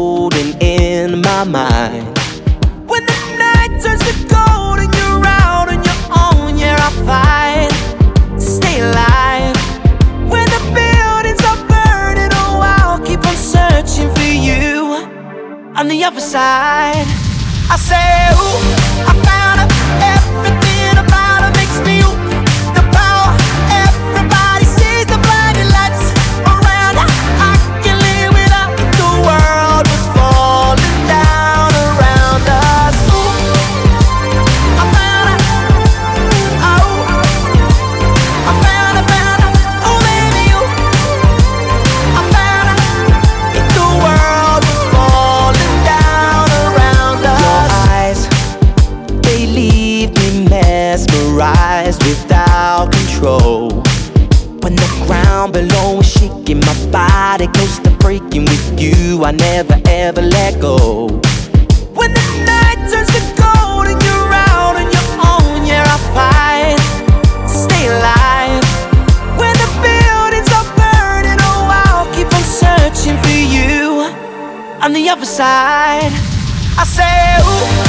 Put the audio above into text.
unfolding in my mind. When the night turns to gold and you're out on your own, yeah, I fight to stay alive. When the buildings are burning, oh, I'll keep on searching for you on the other side. I say, ooh, I found out everything about her makes me ooh. The power, everybody sees the blinding lights around her. I can live without it. The world was falling down around us. Ooh, I found out. Oh, I found out. Oh, baby, ooh, I found out. If the world was falling down around us. Your eyes, they leave me mesmerized without control. When the ground below is shaking, my body close to breaking. With you, I never ever let go. When the night turns to gold and you're out on your own, yeah, I fight to stay alive. When the buildings are burning, oh, I'll keep on searching for you on the other side. I say, ooh,